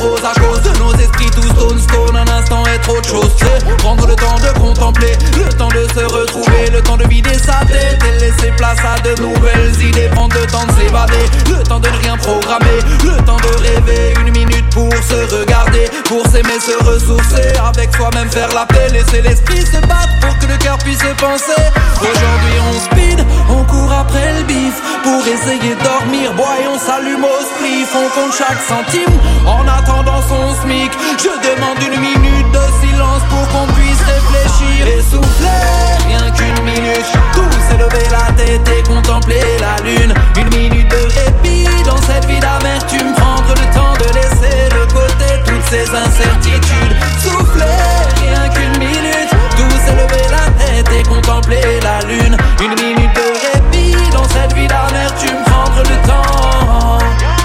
morose à cause de nos esprits tout stone. Un instant est trop de choses, c'est prendre le temps de contempler, le temps de se retrouver, le temps de vider sa tête et laisser place à de nouvelles idées. Prendre le temps de s'évader, le temps de ne rien programmer, le temps de rêver, une minute pour se regarder, pour s'aimer, se ressourcer, avec soi-même faire la paix, laisser l'esprit se battre pour que le cœur puisse penser. Aujourd'hui on speed, on court après le bif pour essayer de dormir, boy on s'allume au spliff, on compte chaque centime en attendant son SMIC. Je demande une minute de silence pour qu'on puisse réfléchir et souffler, rien qu'une minute, tous élever la tête et contempler la lune. Une minute de répit dans cette vie d'amertume, prendre le temps de laisser de côté toutes ces incertitudes. Souffler, rien qu'une minute, tous élever la tête et contempler la lune. Une minute de répit dans cette vie d'amertume, prendre le temps.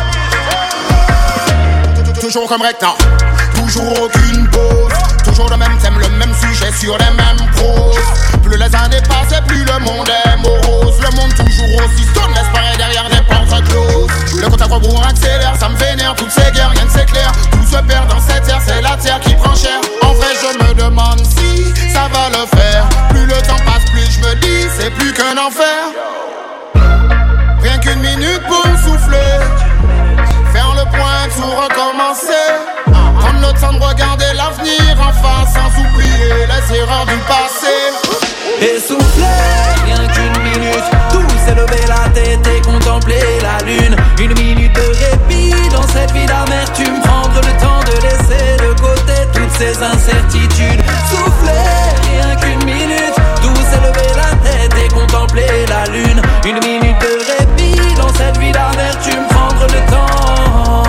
Toujours comme rectant, toujours aucune pause, toujours le même thème, le même sujet sur les mêmes proses. Plus les années passent et plus le monde est morose. Le monde toujours aussi stone, laisse paraître derrière des portes closes. Le compte à rebours accélère, ça me vénère, toutes ces guerres, rien ne s'éclaire. Tout se perd dans cette terre, c'est la terre qui prend cher. En vrai je me demande si ça va le faire. Plus le temps passe, plus je me dis, c'est plus qu'un enfer. Rien qu'une minute pour souffler, faire le point, tout recommencer. Prendre le temps de regarder l'avenir en face sans oublier les erreurs du passé. Et souffler, rien qu'une minute, tous élever la tête et contempler la lune. Une minute de répit dans cette vie d'amertume, prendre le temps de laisser de côté toutes ces incertitudes. Souffler, rien qu'une minute, tous élever la tête et contempler la lune. Une minute de répit dans cette vie d'amertume, prendre le temps.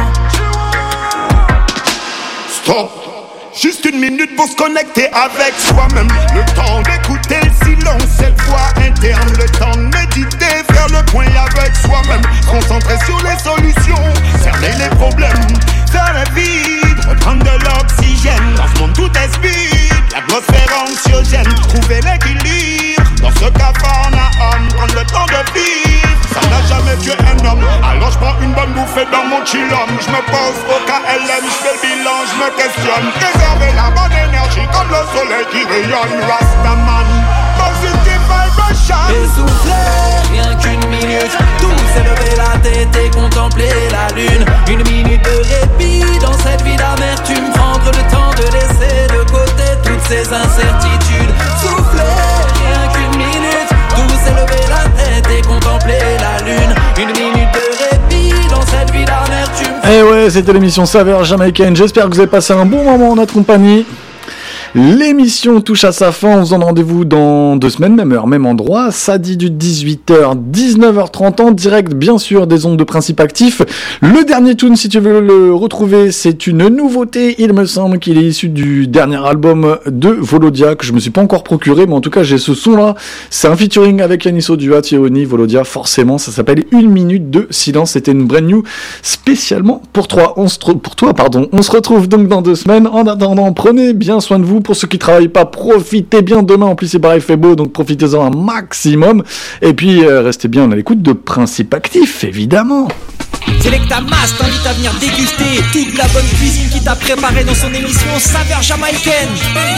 Stop! Juste une minute pour se connecter avec soi-même. Le temps d'écouter le silence, cette voix interne. Le temps de méditer, faire le point avec soi-même. Concentrer sur les solutions, cerner les problèmes. Faire le vide, reprendre de l'oxygène. Dans ce monde tout est speed, l'atmosphère anxiogène. Trouver l'équilibre dans ce cafarnaum. Prendre le temps de vivre, ça n'a jamais tué un homme. Alors je prends une bonne bouffée dans mon chillum. Je me pose au KLM, je fais le bilan, je me questionne. Réserver la bonne énergie comme le soleil qui rayonne. Rastaman, positive vibration. Et souffler, rien qu'une minute, tous élever la tête et contempler la lune. Une minute de répit dans cette vie d'amertume, prendre le temps de laisser de côté toutes ces incertitudes. Souffler, rien qu'une minute, tous élever la tête et contempler la lune. Une minute de répit dans cette vie d'amertume. Eh ouais, c'était l'émission Saveur Jamaïcaine. J'espère que vous avez passé un bon moment en notre compagnie. L'émission touche à sa fin, on se donne rendez-vous dans 2 semaines, même heure, même endroit, samedi du 18h, 19h30 en direct, bien sûr, des ondes de Principe Actif. Le dernier tune, si tu veux le retrouver, c'est une nouveauté, il me semble qu'il est issu du dernier album de Volodia, que je me suis pas encore procuré, mais en tout cas, j'ai ce son-là. C'est un featuring avec Yanis Odua, Thierry, Volodia, forcément, ça s'appelle 1 minute de silence, c'était une brand new spécialement pour toi. On se retrouve donc dans 2 semaines. En attendant, prenez bien soin de vous. Pour ceux qui travaillent pas, profitez bien demain. En plus, c'est pareil, il fait beau, donc profitez-en un maximum. Et puis, restez bien à l'écoute de Principe Actif, évidemment. Selecta Mas t'invite à venir déguster toute la bonne cuisine qu'il t'a préparée dans son émission Saveur Jamaïcaine.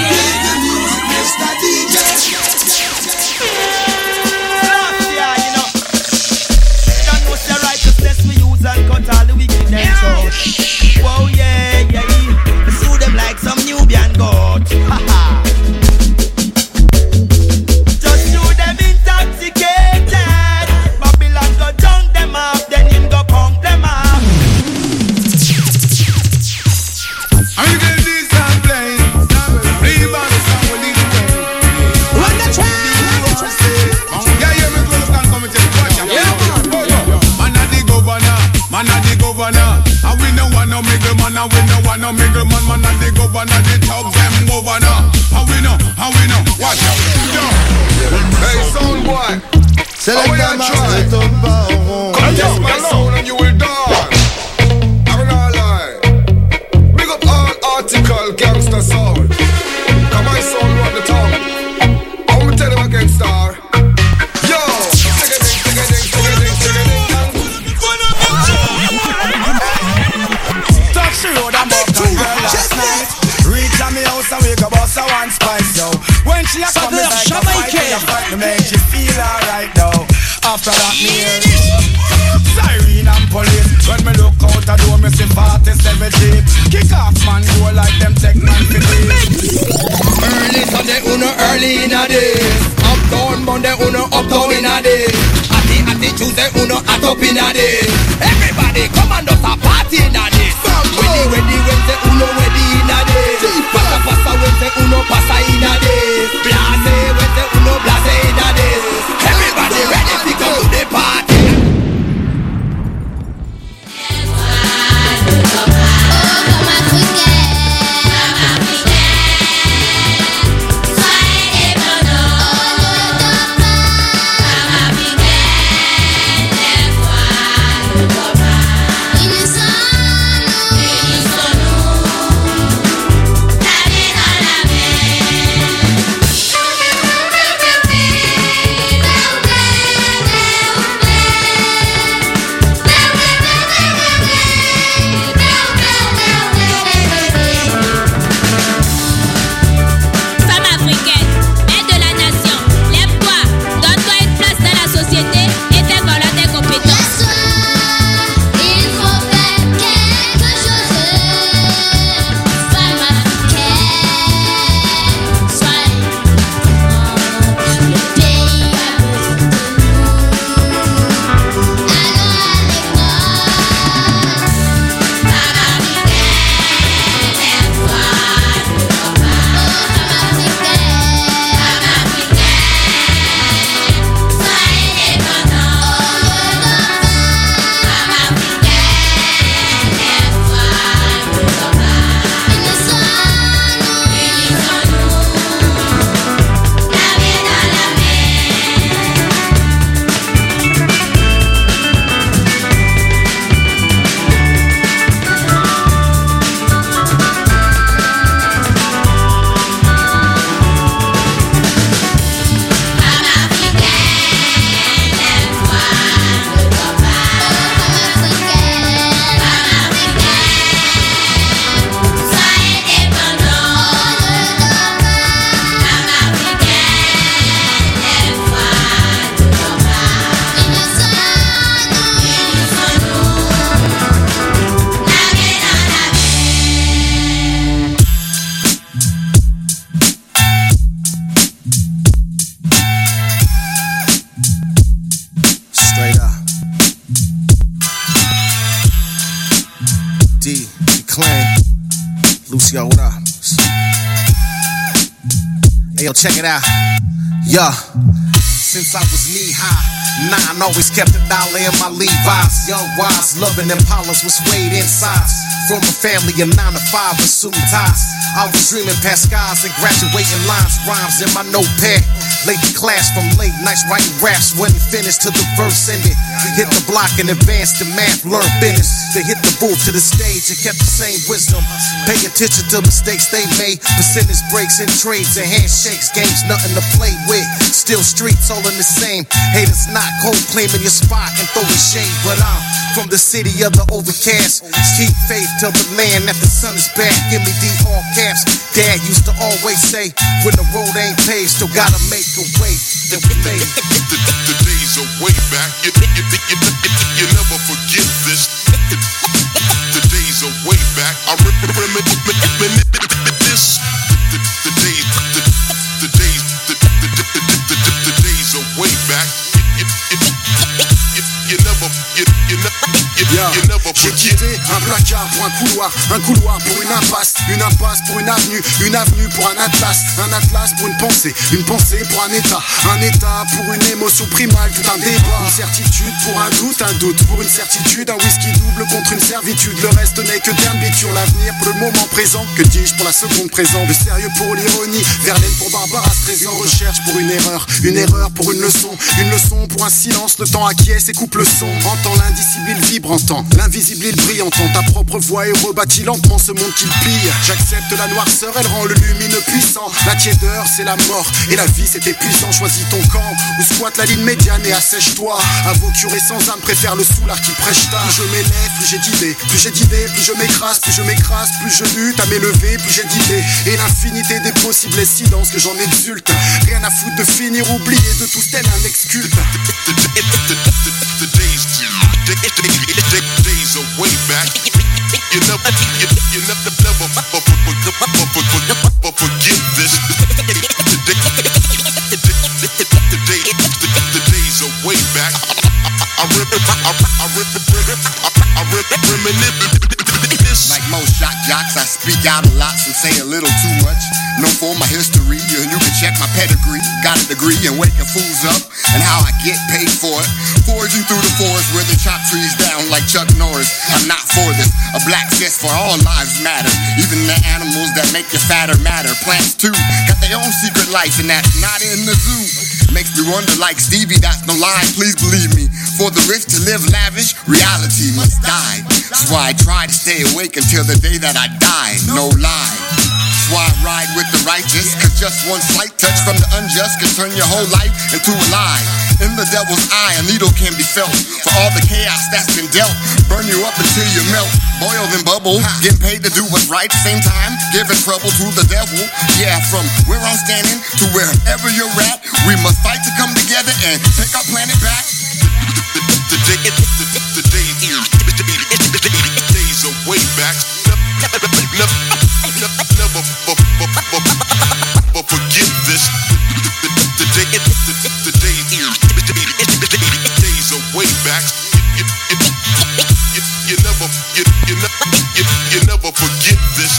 Whoa, yeah, yeah, yeah. Sue them like some Nubian goat. Just sue them intoxicated. Babylon go drunk them up, then him go punk them up. Are you gonna do some playing? Rebound the song with this way. Run the track. Yeah, yeah, me close down, come and take watch out. Man a the governor, man a the governor. And we no want no middleman, and we no want no middleman. Man a the governor, the top them governor. And we know, watch out. Hey, sound boy, select the man, contest my sound and you will die. I'm not lie. Big up all article gangster sound. Come on, sound run the town. I'm gonna tell them again, star. Yo, touch the road and one girl last night. Reach on me house and we go bust a one spice, yo. When she a come me like a fight, me make she feel alright, though. After that me hear siren and police. When me look out the door, me see 47 jeep. Kick off man, go like them tech man for this. Early Sunday, early in a day. Uptown Monday, uptown in a day. Atty Tuesday, at up in a day. Everybody come and just a party in a day. Ready Wednesday, ready in a day. Passa Wednesday, passa in a day. Blase Wednesday, blase in a day. Everybody ready to come to the party. Lucio, what up? Hey, yo, check it out. Yeah. Since I was knee-high, 9 always kept $1 in my Levi's. Young, wise, loving Impalas was weighed in size. From a family of 9 to 5 with suit and ties. I was dreaming past skies and graduating lines, rhymes in my notepad. Late to class from late nights writing raps, wasn't finished till the verse ended. Hit the block and advanced in math, learn business. They hit the booth to the stage and kept the same wisdom. Pay attention to mistakes they made. Percentage breaks and trades and handshakes. Games nothing to play with. Still streets all in the same. Haters not cold claiming your spot and throwing shade. But I'm from the city of the overcast. Keep faith till the land that the sun is back. Give me the all caps. Dad used to always say, when the road ain't paved, still gotta make a way. The days are way back. You never forget this. The days are way back. I remember this. The days are way back. You never J'ai quitté un placard pour un couloir pour une impasse pour une avenue pour un atlas pour une pensée pour un état pour une émotion primale, tout un débat, une certitude pour un doute pour une certitude, un whisky double contre une servitude, le reste n'est que d'ambition, l'avenir pour le moment présent, que dis-je pour la seconde présente, le sérieux pour l'ironie, Verlaine pour Barbara Streisand, recherche pour une erreur pour une leçon pour un silence, le temps acquiesce et coupe le son, entend l'indicible, il vibre, entend l'invisible, il brille, entend ta ta propre voix et rebâtis lentement ce monde qu'il pille. J'accepte la noirceur, elle rend le lumineux puissant. La tiédeur c'est la mort et la vie c'est épuisant. Choisis ton camp ou squatte la ligne médiane et assèche-toi. Un beau curé sans âme préfère le soulard qui prêche ta. Plus je m'élève, plus j'ai d'idées, plus je m'écrase, plus je lutte à m'élever, plus j'ai d'idées. Et l'infinité des possibles est si dense que j'en exulte. Rien à foutre de finir oublié de tout tel un exculte. The days are way back. You never forget this. The days are way back. I reminisce. Like most shock jocks, I speak out a lot, some say a little too much. Known for my history, and you can check my pedigree. Got a degree in waking fools up, and how I get paid for it. Foraging through the forest where they chop trees down like Chuck Norris. I'm not for this. A black fist for all lives matter. Even the animals that make you fatter matter. Plants too, got their own secret life, and that's not in the zoo. Makes me wonder like Stevie, that's no lie, please believe me. For the rich to live lavish, reality must die. That's why I try to stay awake until the day that I die, no lie. That's why I ride with the righteous, cause just one slight touch from the unjust can turn your whole life into a lie. In the devil's eye, a needle can be felt. For all the chaos that's been dealt, burn you up until you melt. Boil then bubble, getting paid to do what's right. Same time, giving trouble to the devil. Yeah, from where I'm standing to wherever you're at, we must fight to come together and take our planet back. The days are way back. Never forget this. The days are way back. You never forget this.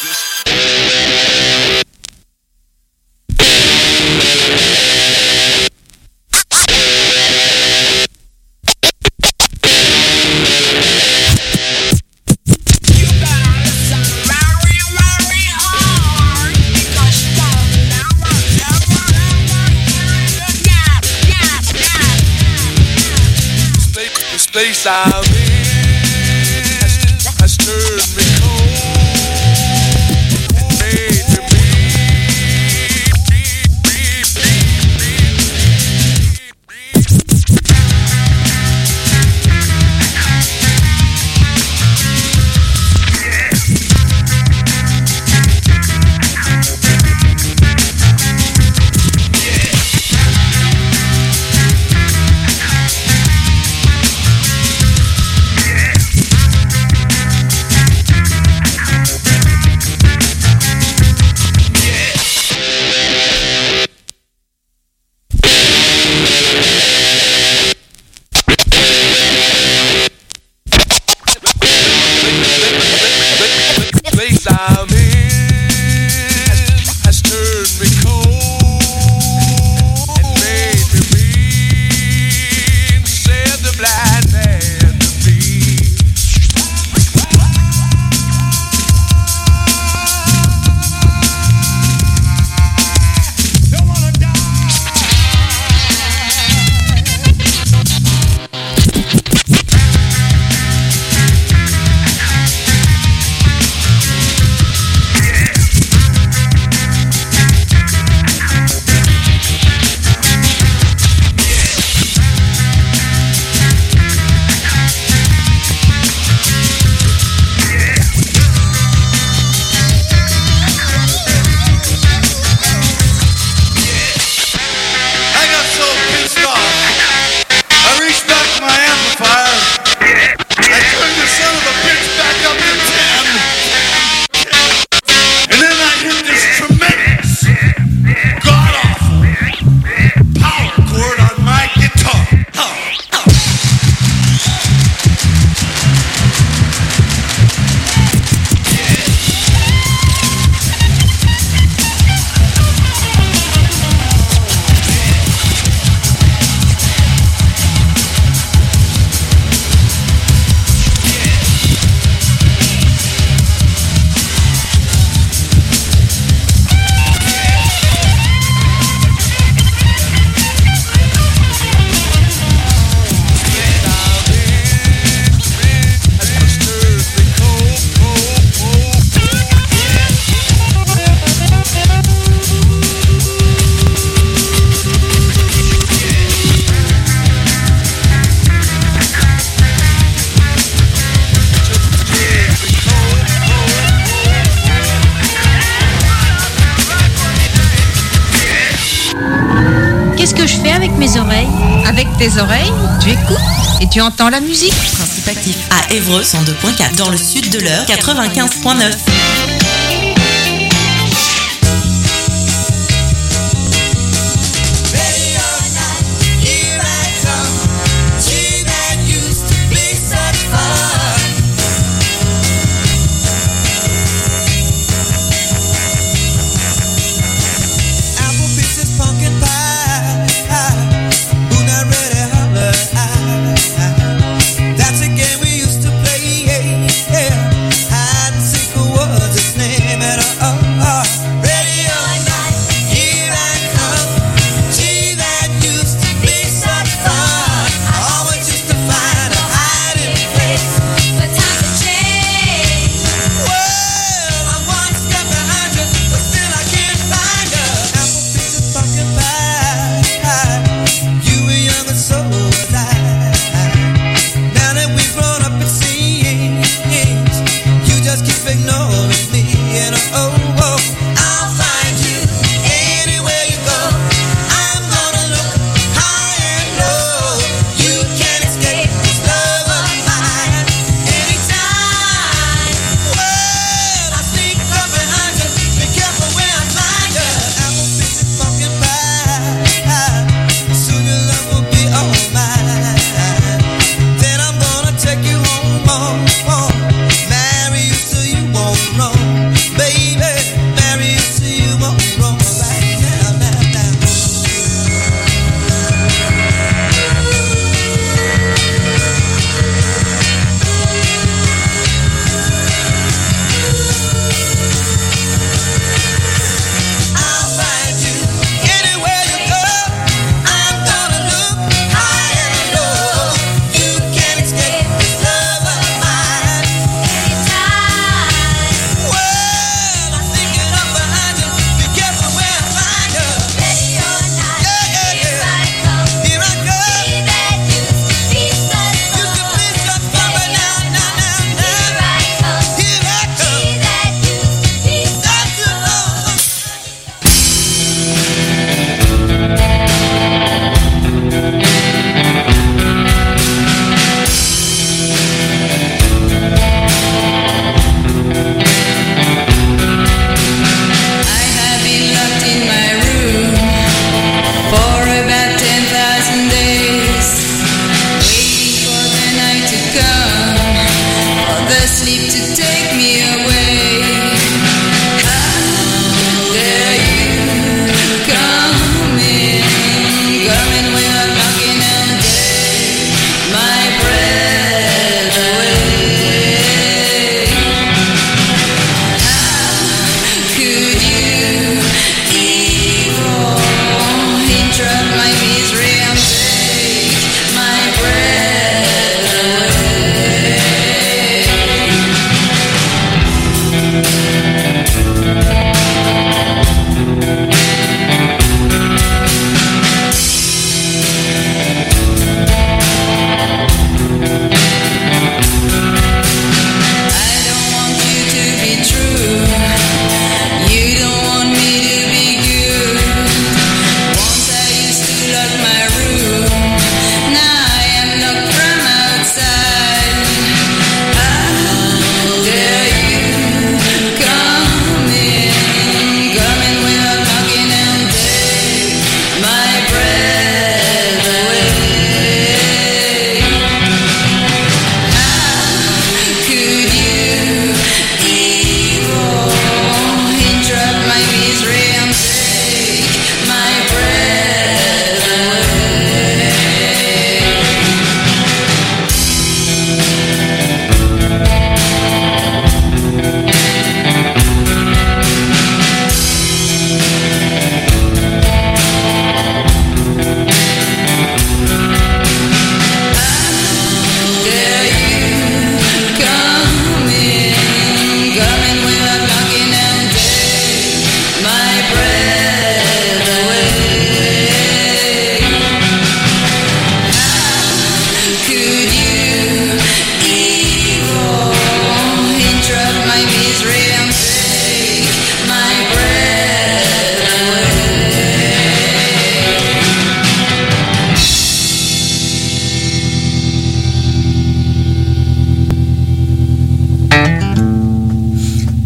Place I'm in has turned me cold, made me mes oreilles. Avec tes oreilles, tu écoutes et tu entends la musique. Principe actif à Évreux 102.4, dans le sud de l'Eure 95.9. That's a game we used to play, hide and seek.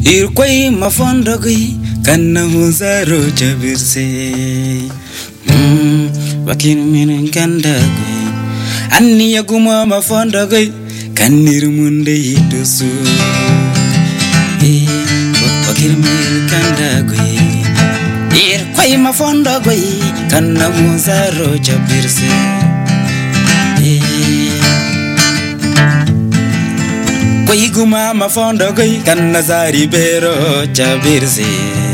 Irkwai mafondogui kanna hunzaro jabirse wakin min gandagui anni yaguma mafondogui kannir munde yidusu wakin min gandagui irkwai mafondogui kanna hunzaro jabirse Koi guma mafondo koi kan nazari bero chabirse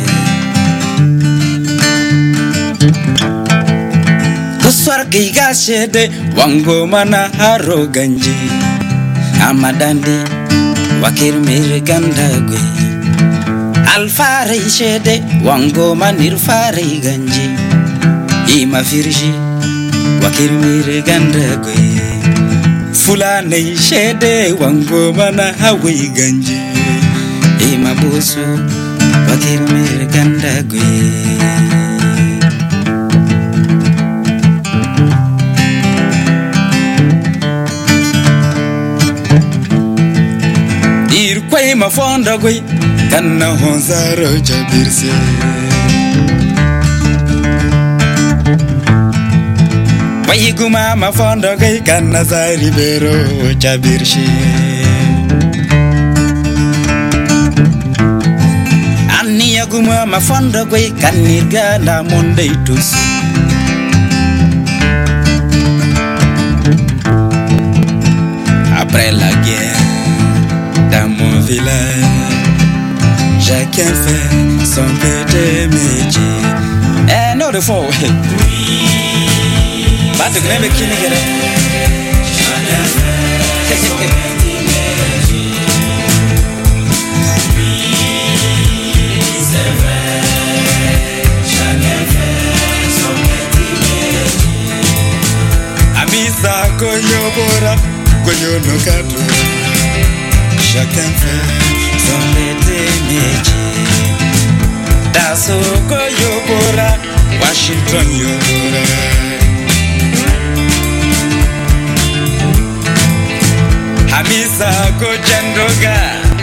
Kuswar ki gashede wango mana haro ganji Amadandi wakir mir gandagwe Alfare shede wango manir fare ganji Ima firji wakir mir gandagwe Fulani shede wango mana hawi ganji Ima busu wakir mir gandagwe Irkwai mafondagwe kanna honzaro jabirse Waiguma mafondo gai kanna zari bero chabirshi Anni yaguma mafondo gai kanniga na monde itus Après la guerre dans mon village chacun fait son petit métier Eh no de faux Batu grebe kini gere Amisa koyo bora koyo no katu Chacun fait son petit métier Daso koyo bora Washington yo bora Hamisa Kochandoga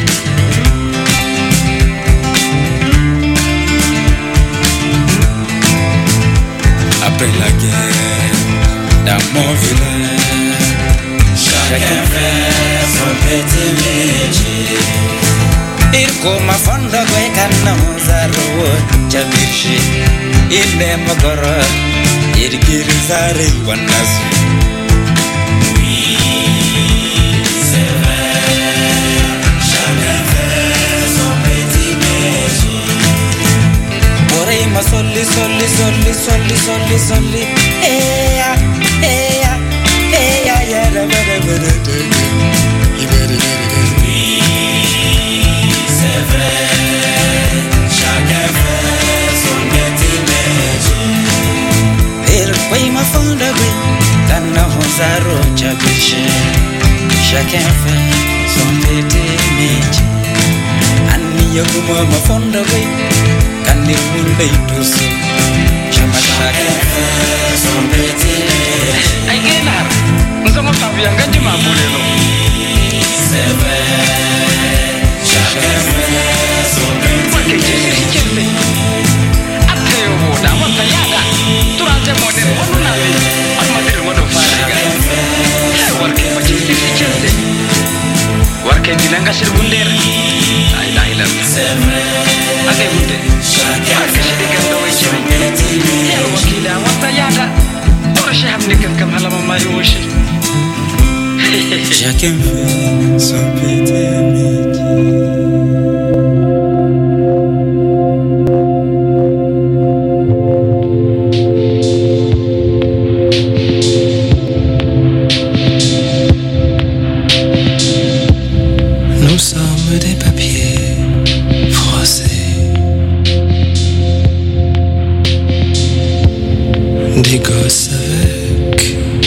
Après la guerre dans mon village chacun fait son petit métier Irko mafondo kwe kanna muzaro chabirshi Inde magoro irgiri zare wanasu Ma soli eya ya da ba c'est vrai chacun fait son petit métier Il paye ma fonda oui Kana honzaro chabiche Chacun fait son petit métier Anni yaguma ma fonda oui Kanni munde itusu Chama chacun fait son petit métier Ay genar Nzongo tabianga jima mulelo C'est vrai chacun fait son petit métier Ateo boda wata yada Turante model wanu nabi Atmadil wadu fariga Warke majisi chelde Warke dilanga sirbunder Ay lahilan C'est vrai Ade bunde Warke shidikando wajiri Nero wakila wata yada Toroshe hamnikan kam halama mayu washi Chacun fait son petit métier Nous sommes des papiers froissés, des gosses avec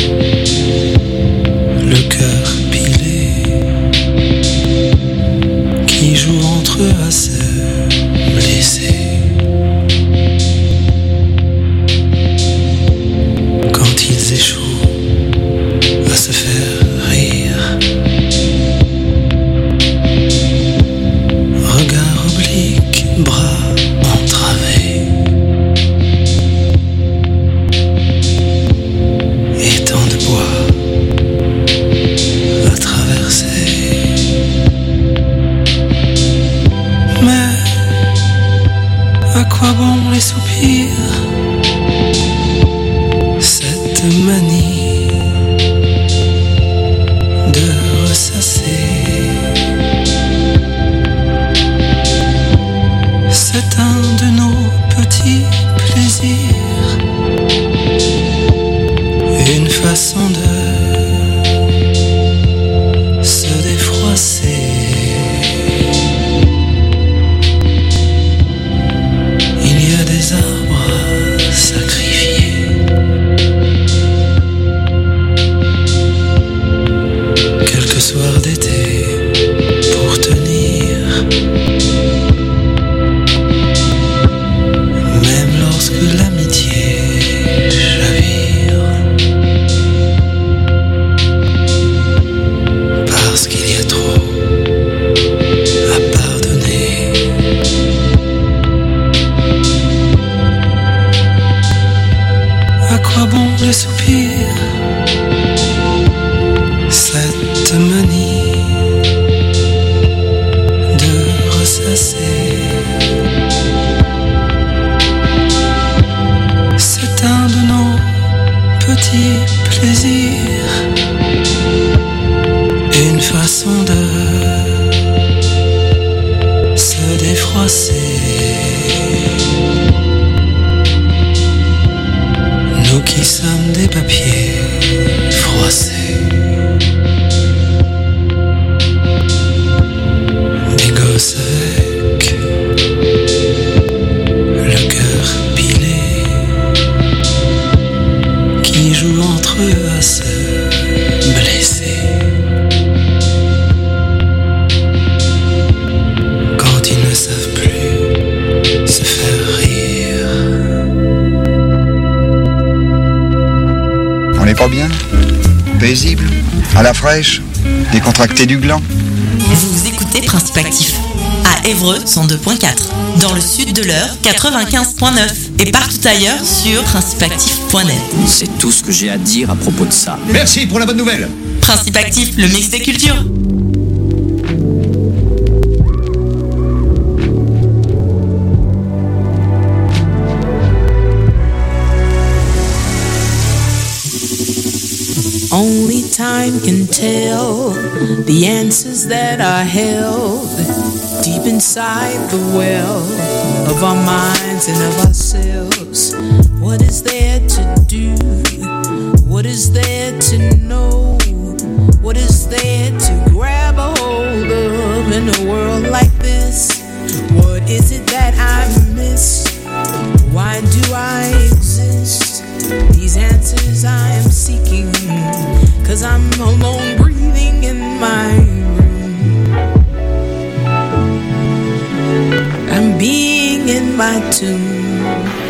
le cœur pilé, qui jouent entre eux à se blesser. Quand ils échouent à se faire rire, regard quoi bon les soupirs, cette manie de ressasser. C'est un de nos petits plaisirs, une façon de se défroisser. Il y a des arbres sacrifiés, quelques soirs d'été pour tenir, même lorsque l'amitié chavire, parce qu'il y a trop à pardonner. À quoi bon le soupir, cette manie de ressasser. C'est un de nos petits plaisirs, une façon de se défroisser. Nous qui sommes des papiers froissés, des gosses avec le cœur pilé, qui jouent entre eux à se blesser. Quand ils ne savent plus se faire rire. On n'est pas bien? Paisible? À la fraîche? Décontracté du gland? Vous écoutez Principe Actif à Évreux 102.4, dans le sud de l'Eure 95.9 et partout ailleurs sur principeactif.net. C'est tout ce que j'ai à dire à propos de ça. Merci pour la bonne nouvelle. Principe Actif, le mix des cultures. Only time can tell the answers that are held deep inside the well of our minds and of ourselves. What is there to do? What is there to know? What is there to grab a hold of in a world like this? What is it that I miss? Why do I exist? These answers I am seeking, 'cause I'm alone breathing in my room. I'm being in my tomb.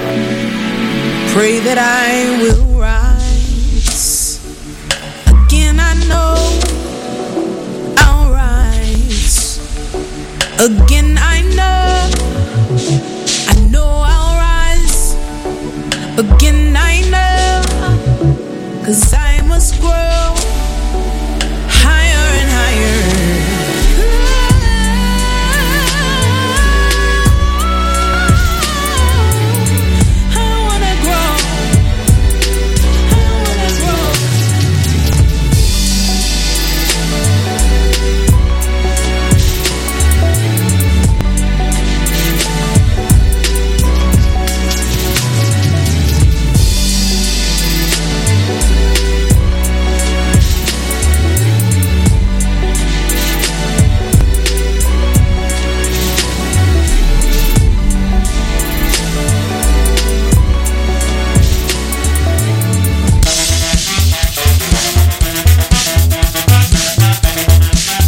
Pray that I will rise. Again I know I'll rise. Again I know